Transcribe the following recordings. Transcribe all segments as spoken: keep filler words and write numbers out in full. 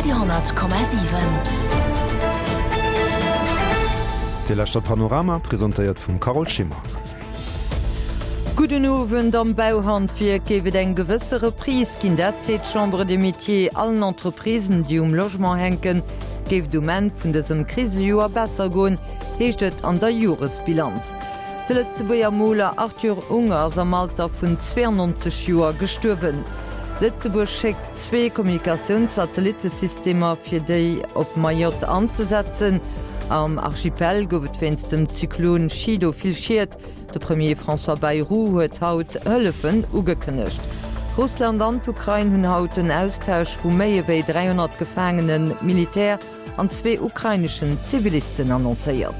Radio,hundert Komma sieben. Telestadt Panorama präsentiert vum Carol Schimmer. Guten Abend am Bauhandwerk gebe eng gewissere Pries gin derzeit Chambre de Métier allen Entreprisen, die um Logement henken, gebe du men vun desem Krisejuer besser goen, heechtet an der Jurisbilanz. De Lützeburger Moler Arthur Unger am Alter vun zweiundneunzig Joer gestorben. Lützeburg schickt zwei Kommunikationssatellitesysteme fir déi op Mayotte anzusetzen. Am Archipel gouft wenns dem Zyklon Chido filchiert, de Premier François Bayrou huet haut Hëllefen ugekënnecht. Russland an Ukraine hunn haut den Austausch vu méi ewéi dreihundert Gefangenen Militär an zwee ukrainischen Zivilisten annonzéiert.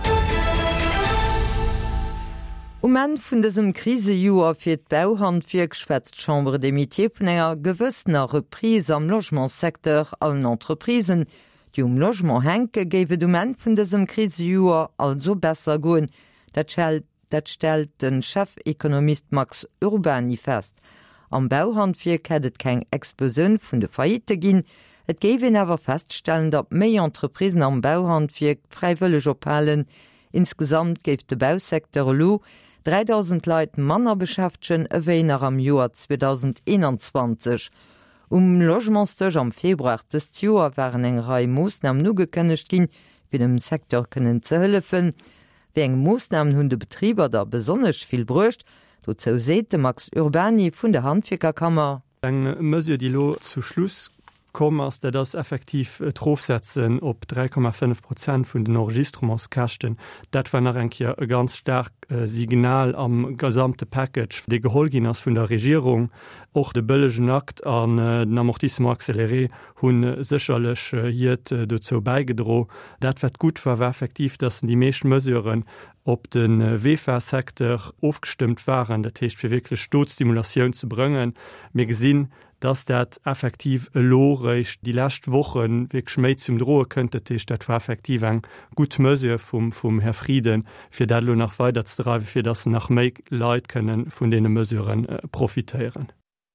Um en vun desem Krisejuer fir d' Bauhandwerk schwätzt Chambre des Métiers vun enger gewëssener Reprise am Logementsektor allen Entreprisen, die um Logement henke géwe du men vun desem Krisejuer also besser goen. Dat stellt den Chefökonomist Max Urbani fest. Am Bauhandwerk hättet keng Explosion vun de Faillite ginn, et géwen awer feststellen, dat méi Entreprisen am Bauhandwerk freiwëlleg ophalen. Insgesamt géft de Bausektor lo dreitausend Leiit Manner beschäftschen ewéiner am Joar zweitausendeinundzwanzig. Um Logementstech am Februar des Joer waren eng Rei Moosnamen nu gekënnecht ginn, wie dem Sektor kënnen ze hëllefen. Wie eng Moosnamen hunn de Betrieber der besonnech viel bruecht, dozo seete Max Urbani vun der Handwerkerkammer. Eng Mesure die lo zu Schluss kommmers, der das effektiv äh, draufsetzen op drei Komma fünf Prozent vun den Enregistrementskachten. Dat war nach enke e ganz stark äh, Signal am gesamte Package de Geholginnners vun der Regierung, och de bëllegen Akt an äh, den Amortissement accéléré hunn äh, sicherlech äh, hiet äh, dozo beigedro. Dat wat gut war war effektiv, dass die meescht Mesuren op den äh, W F A-Sektor aufgestimmt waren, dat heißt fir wirklich Stoßstimulationun zu bringen. Mir gesinn, dass dat effektiv lorecht die last Wochen wie schmeid zum Drohe könnte dat war effektiv eng gut Mesure vom, vom Herr Frieden fir dat lo nach weiter zu treiben, fir das nach méi Leiit können von denen Mesuren äh, profitieren.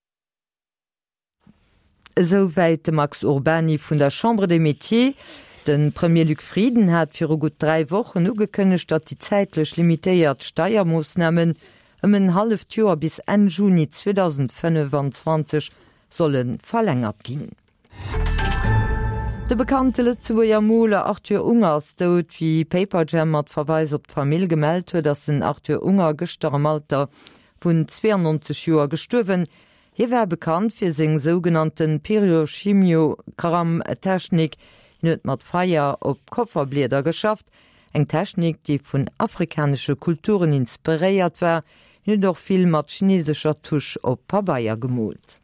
Soweit Max Urbani vun der Chambre des Métiers. Den Premier Luc Frieden hat fir gut drei Wochen ugekënnecht, dat die zeitlech limitéiert Steiermoosnamen ëm en half Joer bis en Juni zweitausendfünfundzwanzig sollen verlängert ginn. De bekannte Lützeburger Moler Arthur Ungers dot wie Paperjam mat Verweis op d'Famill gemeldt huet, dats den Arthur Unger gëster am Alter vun zweiundneunzig Joer gestuerwen. Hier wär bekannt fir seg sogenannten Pyrochimio-Karam-Technik huet mat Feier op Kofferblieder geschafft, eng Technik, die vun afrikanische Kulturen inspiréiert war, hun doch viel mat chinesischer Tusch op Pabaier gemult.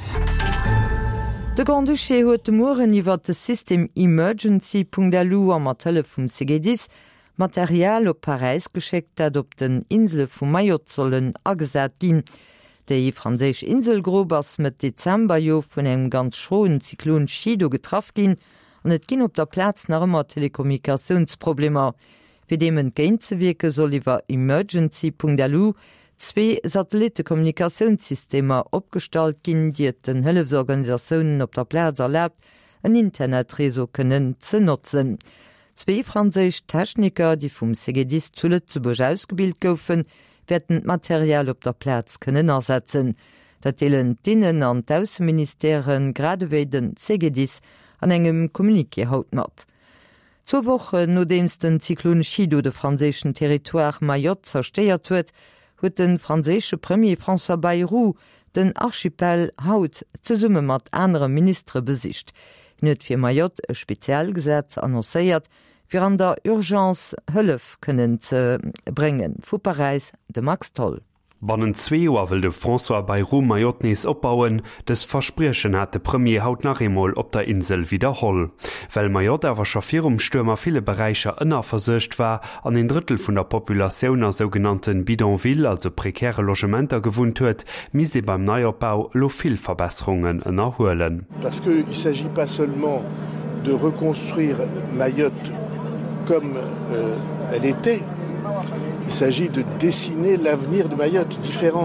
De Grand Duché huet de Muren iwwer de System Emergency punkt l u am Matelle vum Segedis Material op Paris geschickt, dat op den Insel vum Mayotte sollen agesät ginn. Dei franséich Inselgrobers met Dezember jo vun eng ganz schoen Zyklon Chido getraff ginn, an et ginn op der Platz nach ëmmer Telekommunikationsproblemer. Wie dem entgéint ze wieke soll iwwer Emergency punkt l u zwee Satellitekommunikationssystemer opstalt ginn, die et den Hëllefsorganisaiounnen op der Platz erlaubt, en Internetreso kënnen ze nutzen. Zwee franséich Techniker, die vum Segedis zu Lützeburg ausgebildet goufen, werden Material op der Platz kënnen ersetzen. Dat deelen d'Innen- an d'Außenministerieren gradewéi den Segedis an engem Kommuniké haut mat. Zur Woche no deems den Zyklon Chido de franzéschen Territoire Mayotte zersteiert huet, huet den franzésche Premier François Bayrou den Archipel haut ze summe mat andere Ministre besicht. Net fir Mayotte e Spezialgesetz annoncéiert, fir an der Urgenz Hëllef kënnen ze bringen. Fu Paris de Max Toll. Bannen zwee Joer will de François Bayrou Mayotte opbauen, des Verspriechen hat de Premier haut nach Emol op der Insel wiederholl. Well Mayotte awer schafir um Stürmer viele Bereicher ënner versøcht war, an den Drittel vun der Populationun a sogenannten Bidonville, also prekäre Logementer gewunt huet, mis de beim Neuerbau lo viel Verbesserungen ënnerhoelen. Parce que il s'agit pas seulement de reconstruire Mayotte comme euh, elle était. Il s'agit de dessiner l'avenir de Mayotte différent.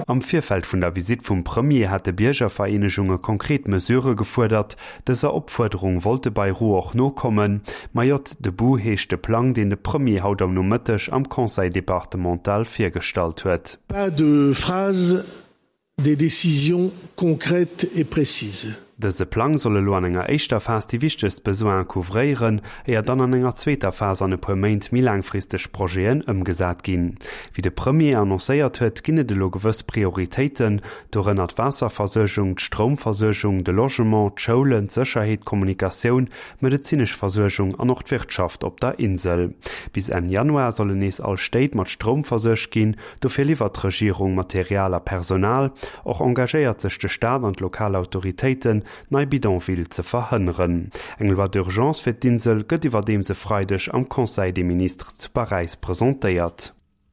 Am Vierfeld vun der Visit vum Premier hat de Biergervereinigungen konkret Mesure gefordert, dëser Opforderung wollte bei Ru auch no kommen, Majot de Bu heeschte Plan, den de Premier haut am nomëttech am Conseil départemental firstalt huet. Pas de phrase des décisions concrètes et précises. Dëse Plan solle lo an enger éischter Phase die wichtigst Besoin kouvréieren, eier dann an enger zweter Phase an e puer Méint mi langfristeg Proen ëmgesat ginn. Wie de Premier annoncéiert huet, ginne de lo gewëss Prioritéiten, dorënner d Wasserversøchung, d'Stromversøchung, de Logement, d'Schoulen, Sicherheet, Kommunikationun, medizinsch Versøchung an noch d'Wirtschaft op der Insel. Bis en Januar solle nees all Steit mat Strom versøch ginn, dofir liefert Regierung materialer Personal, och engagéiert sech de Staat an lokale Autoritéiten nei Bidonville ze verhënneren. Engelwer d'Urgence fir d'Insel gëtt iwwer dem se freidech am Conseil des Ministres zu Paris präsentéiert.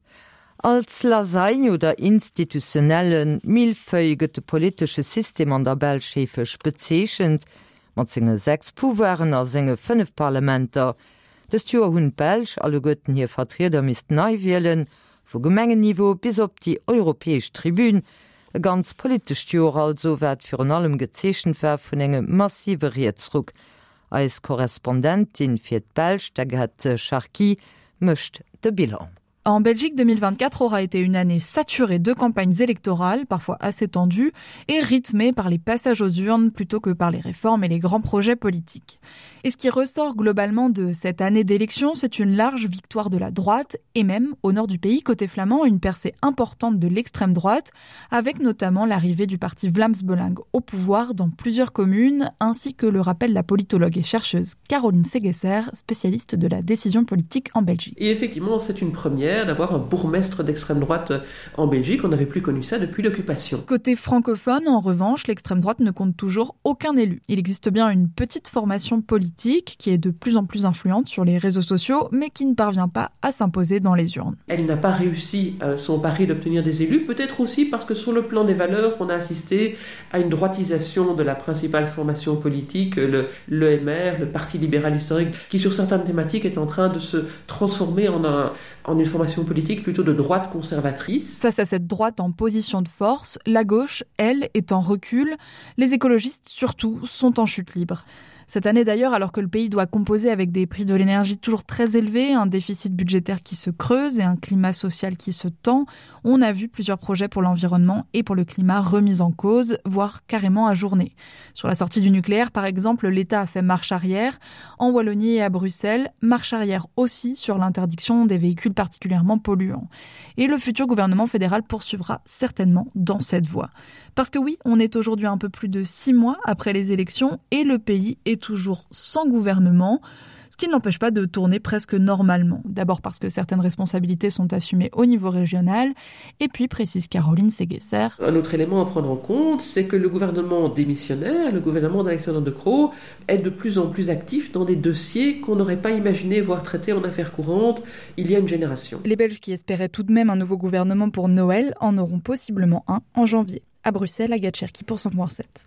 Als Lasagne oder institutionellen millfäigete politische System an der Belschefech bezeechend, mat zinge sechs Pouvoiren a senge fünf Parlamenter, des Joer hunn Belsch alle Götten hier Vertreter mis neiwielen, vu Gemengeniveau bis op die europäesch Tribün, e ganz politisch Joer also werd fir an allem gezeechenwer vun engem massive Rietzruck. Als Korrespondentin fir d Belsch der gehette Charki mëcht de Bilan. En Belgique, deux mille vingt-quatre aura été une année saturée de campagnes électorales, parfois assez tendues, et rythmée par les passages aux urnes plutôt que par les réformes et les grands projets politiques. Et ce qui ressort globalement de cette année d'élection, c'est une large victoire de la droite, et même, au nord du pays, côté flamand, une percée importante de l'extrême droite, avec notamment l'arrivée du parti Vlaams Belang au pouvoir dans plusieurs communes, ainsi que le rappelle la politologue et chercheuse Caroline Segesser, spécialiste de la décision politique en Belgique. Et effectivement, c'est une première d'avoir un bourgmestre d'extrême droite en Belgique. On n'avait plus connu ça depuis l'occupation. Côté francophone, en revanche, l'extrême droite ne compte toujours aucun élu. Il existe bien une petite formation politique qui est de plus en plus influente sur les réseaux sociaux, mais qui ne parvient pas à s'imposer dans les urnes. Elle n'a pas réussi euh, son pari d'obtenir des élus, peut-être aussi parce que sur le plan des valeurs, on a assisté à une droitisation de la principale formation politique, le, le M R, le Parti libéral historique, qui sur certaines thématiques est en train de se transformer en, un, en une formation politique plutôt de droite conservatrice. Face à cette droite en position de force, la gauche, elle, est en recul. Les écologistes, surtout, sont en chute libre. Cette année d'ailleurs, alors que le pays doit composer avec des prix de l'énergie toujours très élevés, un déficit budgétaire qui se creuse et un climat social qui se tend, on a vu plusieurs projets pour l'environnement et pour le climat remis en cause, voire carrément ajournés. Sur la sortie du nucléaire, par exemple, l'État a fait marche arrière. En Wallonie et à Bruxelles, marche arrière aussi sur l'interdiction des véhicules particulièrement polluants. Et le futur gouvernement fédéral poursuivra certainement dans cette voie. Parce que oui, on est aujourd'hui un peu plus de six mois après les élections et le pays est toujours sans gouvernement, ce qui ne l'empêche pas de tourner presque normalement. D'abord parce que certaines responsabilités sont assumées au niveau régional, et puis, précise Caroline Segesser. Un autre élément à prendre en compte, c'est que le gouvernement démissionnaire, le gouvernement d'Alexandre De Croo, est de plus en plus actif dans des dossiers qu'on n'aurait pas imaginé voir traités en affaires courantes il y a une génération. Les Belges qui espéraient tout de même un nouveau gouvernement pour Noël en auront possiblement un en janvier. À Bruxelles, Agathe Cherki pour cent point sept.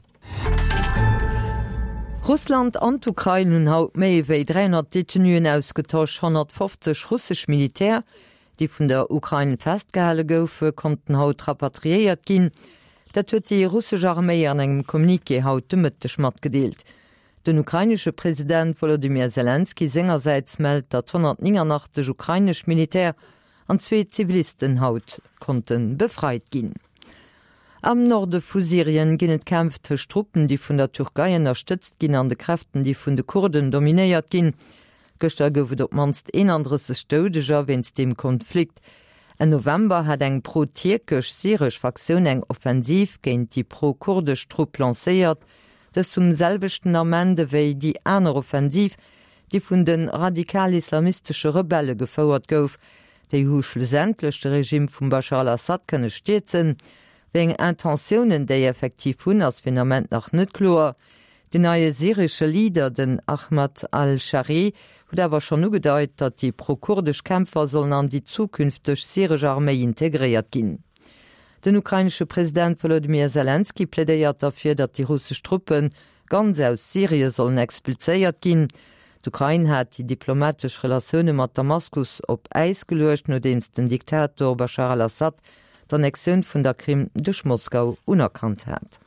Russland an d'Ukraine hun haut méi wéi dreihundert Detenuen ausgetauscht, hundertfünfzig russsisch Militär, die vun der Ukraine festgehale goufe, konnten haut rapatriiert ginn. Dat huet die russische Armee an engem Kommuniké haut dëmmettech mat gedeelt. Den ukrainische Präsident Volodymyr Zelensky sengerseits meldt, dat hundertneunundachtzig ukrainisch Militär an zwee Zivilisten haut konnten befreit ginn. Am Norde vu Syrien ginnet kämpfte Truppen, die vun der Türkei unterstützt ginn an de Kräften, die vun de Kurden dominéiert ginn. Gëster goufet op manst eenandres Stodeger wenns dem Konflikt. En November hat eng pro-tierkech syrisch Fraktion eng offensiv géint die pro-kurdisch Trupp lacéiert, des zum selbechten Amende wéi die aner Offensiv, die vun den radikal-islamistische Rebelle gefauert gouf, déi hu schlussendlechte Regime vum Bashar al-Assad kënne steetzen, wegen Intentionen déi effektiv hunn as Phänomen nach net klar. De neue syrische Leader, den Ahmad al-Shari, huet awer schon ugedeit, dat die pro-kurdisch Kämpfer sollen an die zukünftig syrische Armee integriert ginn. Den ukrainische Präsident Volodymyr Zelensky plädeiert dafür, dat die russische Truppen ganz aus Syrien sollen expulséiert ginn. D'Ukraine hat die diplomatisch Relationune mat Damaskus op Eis gelecht, nodems den Diktator Bashar al-Assad d'Annexioun vun der Krim duch Moskau unerkannt hat.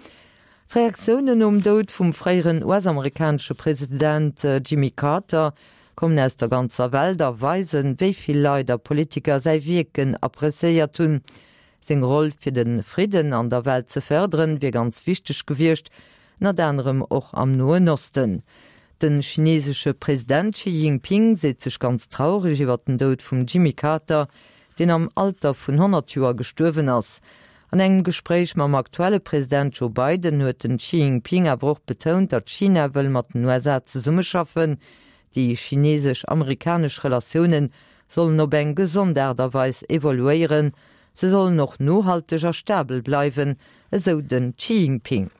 Reaktionen um Dod vum freieren U S-amerikanische Präsident äh, Jimmy Carter kommen aus der ganzer Welt erweisen, wieviel Leider Politiker sei Wirken appreiert tun. Sein Roll für den Frieden an der Welt zu fördern, wie ganz wichtig gewirrscht, nach anderem auch am Nahen Osten. Den chinesische Präsident Xi Jinping sieht sich ganz traurig über den Tod von Jimmy Carter, den am Alter von hundert Jahren gestorben ist. An engem Gespräch mit dem aktuellen Präsident Joe Biden hat Xi Jinping aber auch betont, dass China will mit den U S A zusammenschaffen. Die chinesisch-amerikanischen Relationen sollen auf eine gesonderte Weise evaluieren. Sie sollen noch nachhaltiger stabil bleiben, so den Xi Jinping.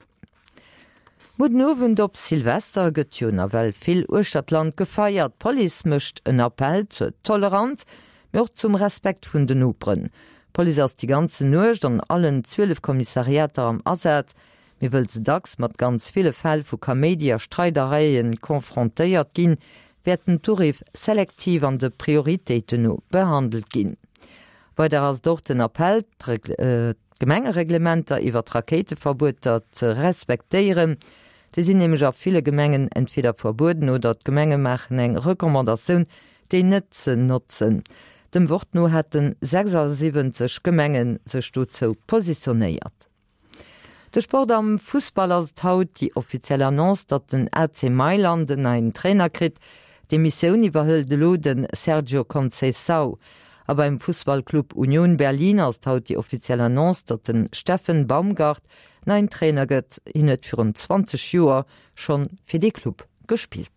Mutnowen op Silvester getjuner, weil viel Urstadtland gefeiert. Police mischt en Appell zur Toleranz, mir auch zum Respekt vun den Upren. Police ass die ganze Nucht an allen zwölf Kommissariater am Asat. Mir will ze dacks mat ganz viele Fälle vu Kamedia Streitereien konfrontéiert gin, werden Tarif selektiv an de Prioritäten no behandelt gin. Weiter als dort den Appell äh, Gemengereglementer iwwer Raketeverboter ze respektieren. Die sind nämlich auf viele Gemengen entweder verboten oder dat Gemenge machen eng Rekommandation de net ze nutzen. Dem Wort no hätten sechsundsiebzig Gemengen sech dazu positioniert. De Sport am Fußballers haut die offizielle Annonce, dat den A C Mailand einen Trainer krit, die Mission überhüllte Loden Sergio Conceição. Aber im Fußballclub Union Berlin als haut die offizielle Annonce, dat den Steffen Baumgart ein Trainer gëtt hin net für zwanzig Joer schon fir de Club gespielt.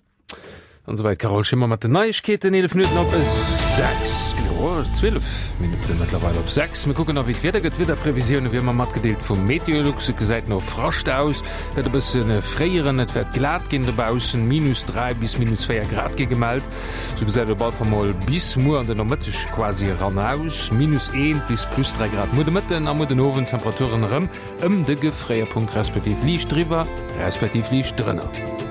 Und soweit Carol Schimmer mat den Neuigkeiten elf Minuten op sechs zwölf Minuten mittlerweile op sechs. Wir gucken noch wie wieder gëtt wieder Prävisionen wie man mat gedeelt vum Meteorologie seit noch frost aus, dat bis freieren net werd glat gin debausen minus drei bis minus vier Grad gegemalt. So gesagt bald mal bis mu an den normatisch quasi ran aus minus ein bis plus drei Grad Mu mitten am den Ofen Temperaturen rem um de gefreier Punkt respektiv liegt drüber respektiv liegt drinnner.